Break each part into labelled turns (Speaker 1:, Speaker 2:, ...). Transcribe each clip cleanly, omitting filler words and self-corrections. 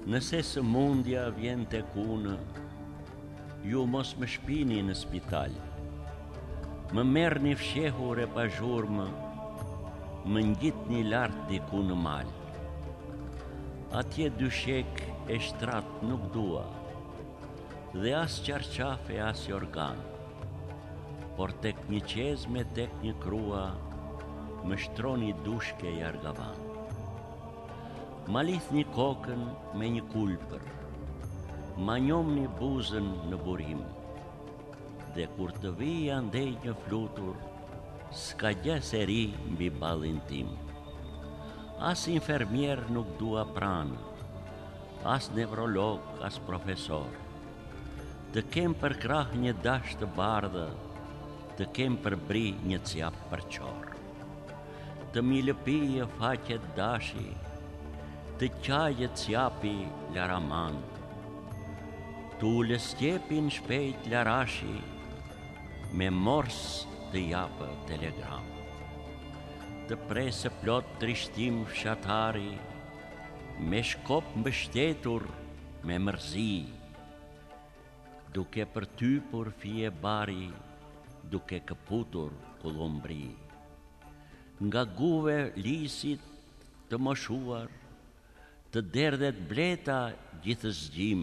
Speaker 1: Nëse së mundja vjen tek unë, ju mos më shpini në spital. Më merr një fshehur e pa zhurmë, më ngjit një lartë diku në mal. Atje dyshek e shtrat nuk dua, dhe as qarqafe as jorgan, por tek një qezme tek një krua, më shtroni dushke jargavan. Ma lith një kokën me një kulpër, ma njom një buzën në burim, dhe kur të vijë andej një flutur, s'ka gjë se ri mbi ballin tim. As infermier nuk dua pranë, as nevrolog, as profesor. Të kem për krah një dash të bardhë, të kem për bri një cjap për qor. Të mi lëpije faqet dashi, të qajet cjapi laraman. Tu lëstjepin shpejt larashi, me mors të japë telegram. Të presë plot trishtim fshatari, me shkop mbështetur me mërzi, duke përtypur fije bari, duke këputur kullumbri. Nga guve lisit të moshuar, të derdhet bleta gjithë zgjim,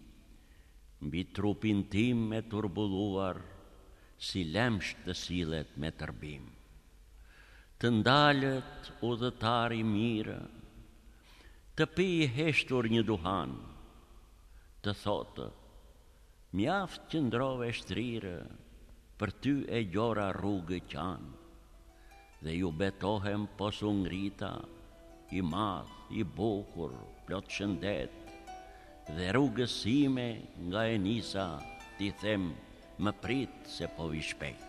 Speaker 1: mbi trupin tim e turbulluar, si lemsh të sillet me tërbim. Të ndalët udhëtari mirë, të pi i heshtur një duhan, të thotë, mjaft që ndrove shtrirë, për ty e gjora rrugë qanë, dhe ju betohem pos u ngrita, i madh, i bukur, plot shëndet, dhe rrugës ime nga e nisa, ti them, më prit se po vi shpejt.